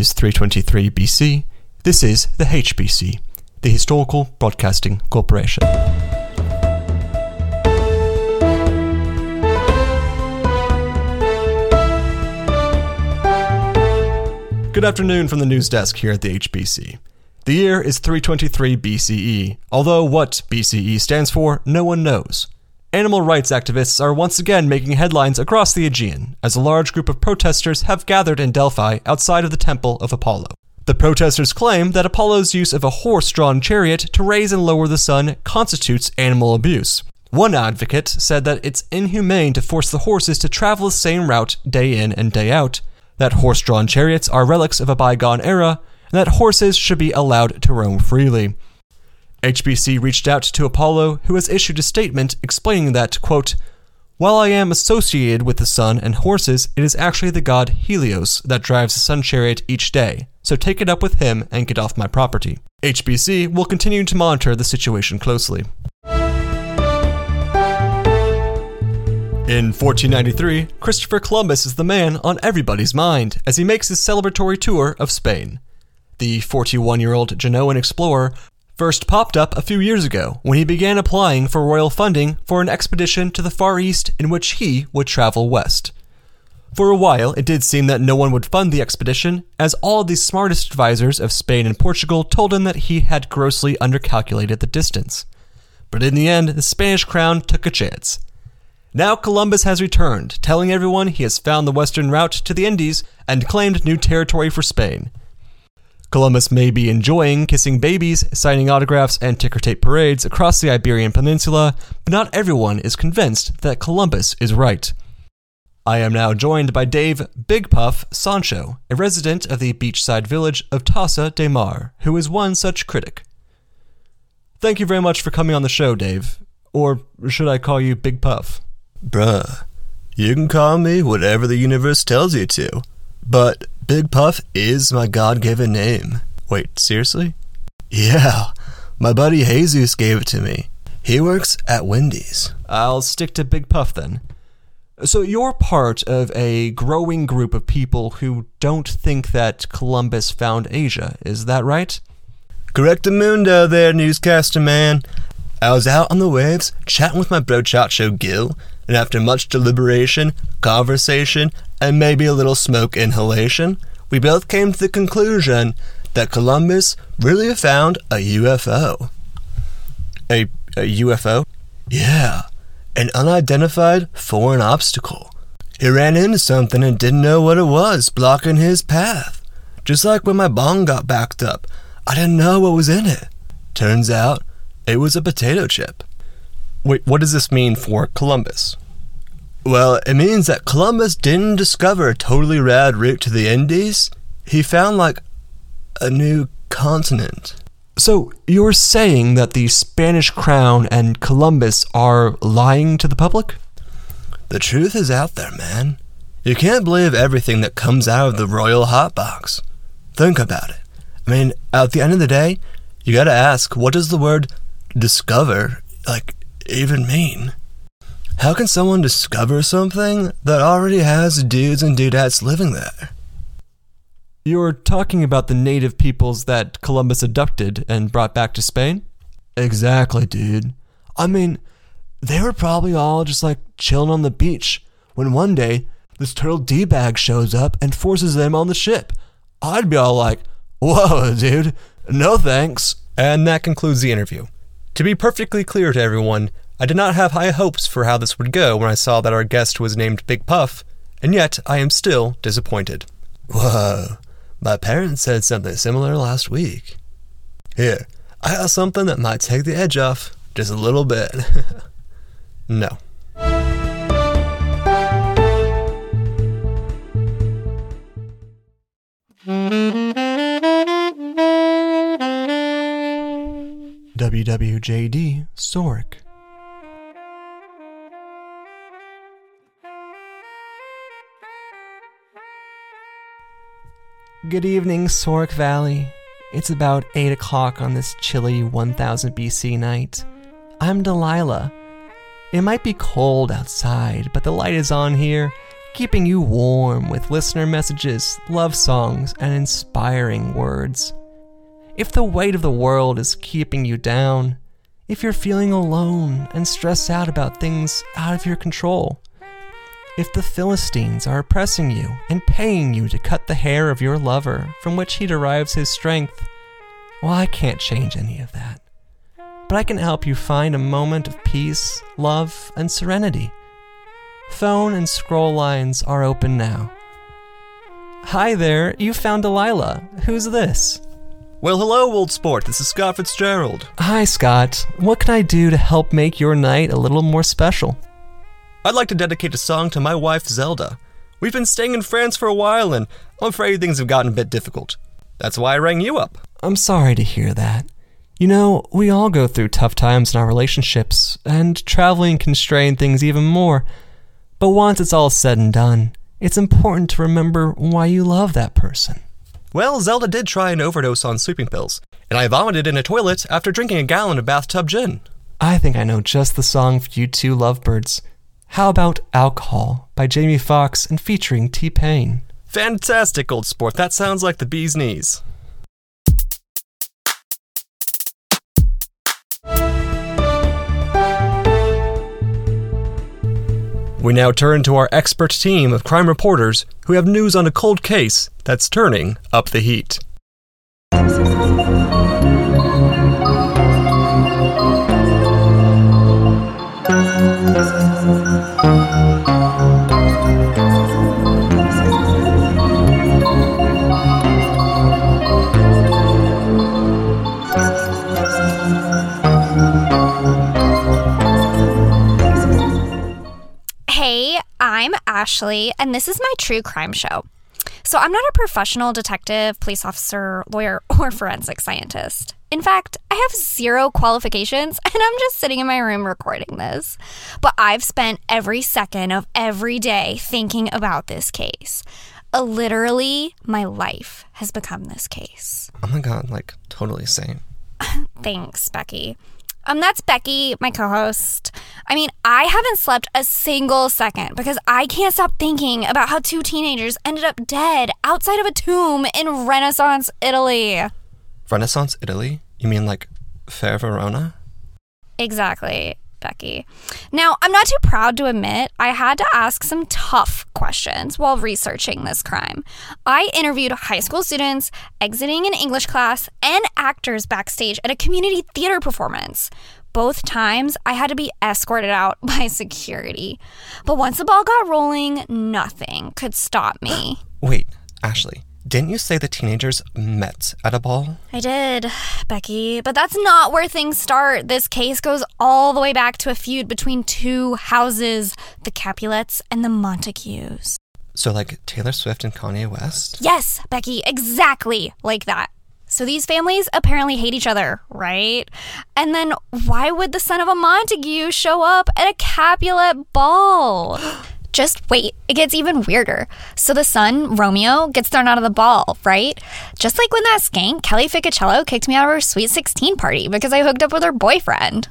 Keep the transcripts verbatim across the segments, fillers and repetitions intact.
is three twenty-three B C. This is the H B C, the Historical Broadcasting Corporation. Good afternoon from the news desk here at the H B C. The year is three twenty-three B C E, although what B C E stands for, no one knows. Animal rights activists are once again making headlines across the Aegean, as a large group of protesters have gathered in Delphi outside of the Temple of Apollo. The protesters claim that Apollo's use of a horse-drawn chariot to raise and lower the sun constitutes animal abuse. One advocate said that it's inhumane to force the horses to travel the same route day in and day out, that horse-drawn chariots are relics of a bygone era, and that horses should be allowed to roam freely. H B C reached out to Apollo, who has issued a statement explaining that, quote, "While I am associated with the sun and horses, it is actually the god Helios that drives the sun chariot each day, so take it up with him and get off my property." H B C will continue to monitor the situation closely. In fourteen ninety-three, Christopher Columbus is the man on everybody's mind as he makes his celebratory tour of Spain. The forty-one-year-old Genoan explorer first popped up a few years ago when he began applying for royal funding for an expedition to the Far East in which he would travel west. For a while, it did seem that no one would fund the expedition, as all the smartest advisors of Spain and Portugal told him that he had grossly undercalculated the distance. But in the end, the Spanish crown took a chance. Now Columbus has returned, telling everyone he has found the western route to the Indies and claimed new territory for Spain. Columbus may be enjoying kissing babies, signing autographs, and ticker-tape parades across the Iberian Peninsula, but not everyone is convinced that Columbus is right. I am now joined by Dave Big Puff Sancho, a resident of the beachside village of Tossa de Mar, who is one such critic. Thank you very much for coming on the show, Dave. Or should I call you Big Puff? Bruh, you can call me whatever the universe tells you to, but Big Puff is my God-given name. Wait, seriously? Yeah, my buddy Jesus gave it to me. He works at Wendy's. I'll stick to Big Puff then. So you're part of a growing group of people who don't think that Columbus found Asia, is that right? Correctamundo there, newscaster man. I was out on the waves, chatting with my bro Chacho Gil, and after much deliberation, conversation, and maybe a little smoke inhalation, we both came to the conclusion that Columbus really found a U F O. A, a U F O? Yeah, an unidentified foreign obstacle. He ran into something and didn't know what it was blocking his path. Just like when my bong got backed up, I didn't know what was in it. Turns out, it was a potato chip. Wait, what does this mean for Columbus? Well, it means that Columbus didn't discover a totally rad route to the Indies. He found, like, a new continent. So, you're saying that the Spanish crown and Columbus are lying to the public? The truth is out there, man. You can't believe everything that comes out of the royal hotbox. Think about it. I mean, at the end of the day, you gotta ask, what does the word discover, like, even mean? How can someone discover something that already has dudes and dudettes living there? You're talking about the native peoples that Columbus abducted and brought back to Spain? Exactly, dude. I mean, they were probably all just like chilling on the beach when one day this turtle D-bag shows up and forces them on the ship. I'd be all like, whoa, dude, no thanks. And that concludes the interview. To be perfectly clear to everyone, I did not have high hopes for how this would go when I saw that our guest was named Big Puff, and yet I am still disappointed. Whoa, my parents said something similar last week. Here, I got something that might take the edge off, just a little bit. No. W W J D Sork. Good evening, Sork Valley. It's about eight o'clock on this chilly one thousand B C night. I'm Delilah. It might be cold outside, but the light is on here, keeping you warm with listener messages, love songs, and inspiring words. If the weight of the world is keeping you down, if you're feeling alone and stressed out about things out of your control, if the Philistines are oppressing you and paying you to cut the hair of your lover from which he derives his strength, well, I can't change any of that. But I can help you find a moment of peace, love, and serenity. Phone and scroll lines are open now. Hi there, you found Delilah. Who's this? Well, hello, old sport. This is Scott Fitzgerald. Hi, Scott. What can I do to help make your night a little more special? I'd like to dedicate a song to my wife, Zelda. We've been staying in France for a while, and I'm afraid things have gotten a bit difficult. That's why I rang you up. I'm sorry to hear that. You know, we all go through tough times in our relationships, and traveling can strain things even more. But once it's all said and done, it's important to remember why you love that person. Well, Zelda did try an overdose on sleeping pills, and I vomited in a toilet after drinking a gallon of bathtub gin. I think I know just the song for you two lovebirds. How about Alcohol by Jamie Foxx and featuring T-Pain? Fantastic, old sport. That sounds like the bee's knees. We now turn to our expert team of crime reporters who have news on a cold case that's turning up the heat. I'm Ashley, and this is my true crime show. So I'm not a professional detective, police officer, lawyer, or forensic scientist. In fact, I have zero qualifications, and I'm just sitting in my room recording this. But I've spent every second of every day thinking about this case. Uh, literally, my life has become this case. Oh my god, like, totally same. Thanks, Becky. Um, that's Becky, my co-host. I mean, I haven't slept a single second because I can't stop thinking about how two teenagers ended up dead outside of a tomb in Renaissance Italy. Renaissance Italy? You mean like Fair Verona? Exactly, Becky. Now, I'm not too proud to admit I had to ask some tough questions while researching this crime. I interviewed high school students exiting an English class and actors backstage at a community theater performance. Both times, I had to be escorted out by security. But once the ball got rolling, nothing could stop me. Wait, Ashley. Didn't you say the teenagers met at a ball? I did, Becky, but that's not where things start. This case goes all the way back to a feud between two houses, the Capulets and the Montagues. So like Taylor Swift and Kanye West? Yes, Becky, exactly like that. So these families apparently hate each other, right? And then why would the son of a Montague show up at a Capulet ball? Just wait, it gets even weirder. So the son, Romeo, gets thrown out of the ball, right? Just like when that skank, Kelly Ficacello, kicked me out of her Sweet sixteen party because I hooked up with her boyfriend.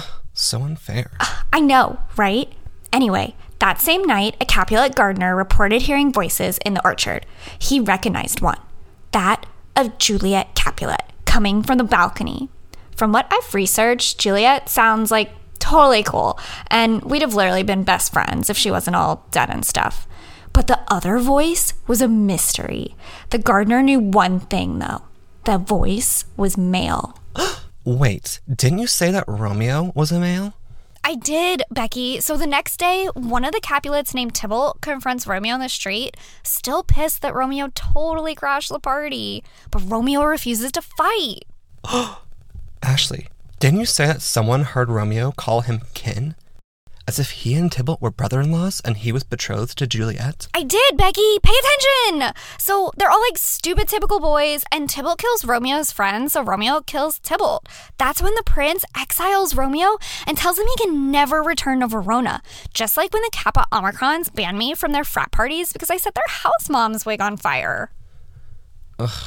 So unfair. I know, right? Anyway, that same night, a Capulet gardener reported hearing voices in the orchard. He recognized one, that of Juliet Capulet, coming from the balcony. From what I've researched, Juliet sounds like totally cool, and we'd have literally been best friends if she wasn't all dead and stuff. But the other voice was a mystery. The gardener knew one thing, though. The voice was male. Wait, didn't you say that Romeo was a male? I did, Becky. So the next day, one of the Capulets named Tybalt confronts Romeo on the street, still pissed that Romeo totally crashed the party. But Romeo refuses to fight. Ashley, didn't you say that someone heard Romeo call him kin? As if he and Tybalt were brother-in-laws and he was betrothed to Juliet? I did, Becky! Pay attention! So they're all like stupid typical boys, and Tybalt kills Romeo's friend, so Romeo kills Tybalt. That's when the prince exiles Romeo and tells him he can never return to Verona. Just like when the Kappa Omicrons banned me from their frat parties because I set their house mom's wig on fire. Ugh,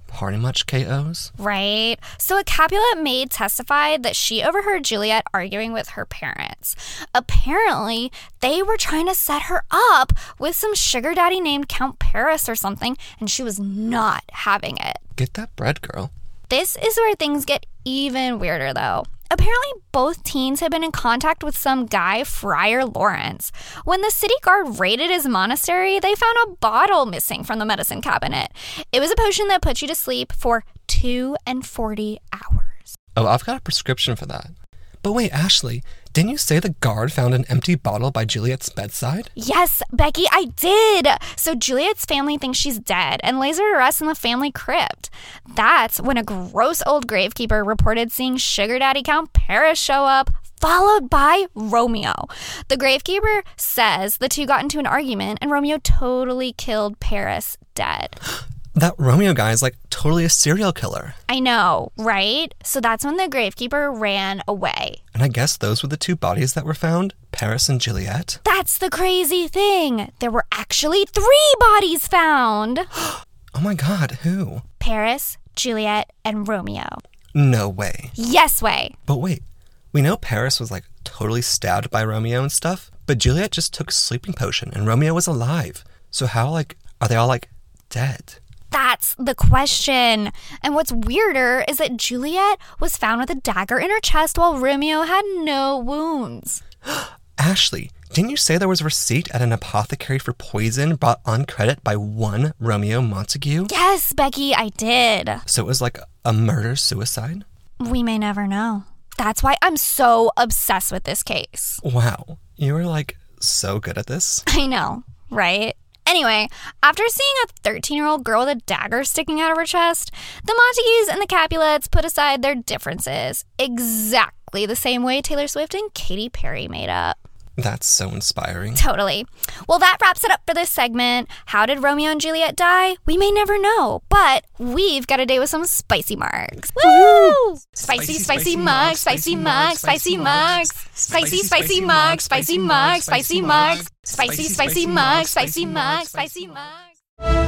Party much K Os? Right. So a Capulet maid testified that she overheard Juliet arguing with her parents. Apparently, they were trying to set her up with some sugar daddy named Count Paris or something, and she was not having it. Get that bread, girl. This is where things get even weirder, though. Apparently, both teens had been in contact with some guy, Friar Lawrence. When the city guard raided his monastery, they found a bottle missing from the medicine cabinet. It was a potion that puts you to sleep for two and forty hours. Oh, I've got a prescription for that. But wait, Ashley, didn't you say the guard found an empty bottle by Juliet's bedside? Yes, Becky, I did. So Juliet's family thinks she's dead and lays her to rest in the family crypt. That's when a gross old gravekeeper reported seeing Sugar Daddy Count Paris show up, followed by Romeo. The gravekeeper says the two got into an argument and Romeo totally killed Paris dead. That Romeo guy is like totally a serial killer. I know, right? So that's when the gravekeeper ran away. And I guess those were the two bodies that were found? Paris and Juliet? That's the crazy thing. There were actually three bodies found. Oh my god, who? Paris, Juliet, and Romeo. No way. Yes way. But wait, we know Paris was like totally stabbed by Romeo and stuff, but Juliet just took a sleeping potion and Romeo was alive. So how, like, are they all like dead? That's the question. And what's weirder is that Juliet was found with a dagger in her chest while Romeo had no wounds. Ashley, didn't you say there was a receipt at an apothecary for poison brought on credit by one Romeo Montague? Yes, Becky, I did. So it was like a murder-suicide? We may never know. That's why I'm so obsessed with this case. Wow, you were like so good at this. I know, right? Anyway, after seeing a thirteen-year-old girl with a dagger sticking out of her chest, the Montagues and the Capulets put aside their differences, exactly the same way Taylor Swift and Katy Perry made up. That's so inspiring. Totally. Well, that wraps it up for this segment. How did Romeo and Juliet die? We may never know, but we've got a day with some spicy marks. Woo! Spicy, spicy mugs, spicy mugs, spicy mugs. Spicy, spicy mugs, spicy mugs, spicy mugs. Spicy, spicy mugs, spicy mugs, spicy mugs.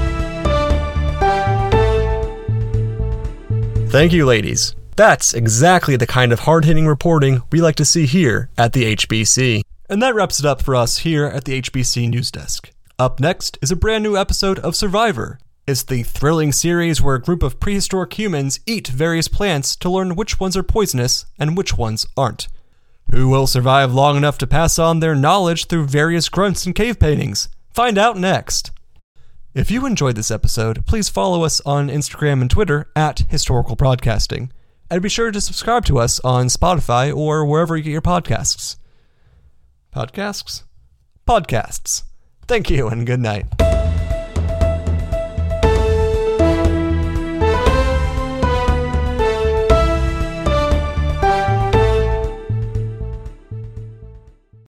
Thank you, ladies. That's exactly the kind of hard-hitting reporting we like to see here at the H B C. And that wraps it up for us here at the H B C News Desk. Up next is a brand new episode of Survivor. It's the thrilling series where a group of prehistoric humans eat various plants to learn which ones are poisonous and which ones aren't. Who will survive long enough to pass on their knowledge through various grunts and cave paintings? Find out next. If you enjoyed this episode, please follow us on Instagram and Twitter at Historical Broadcasting. And be sure to subscribe to us on Spotify or wherever you get your podcasts. Podcasts? Podcasts. Thank you and good night.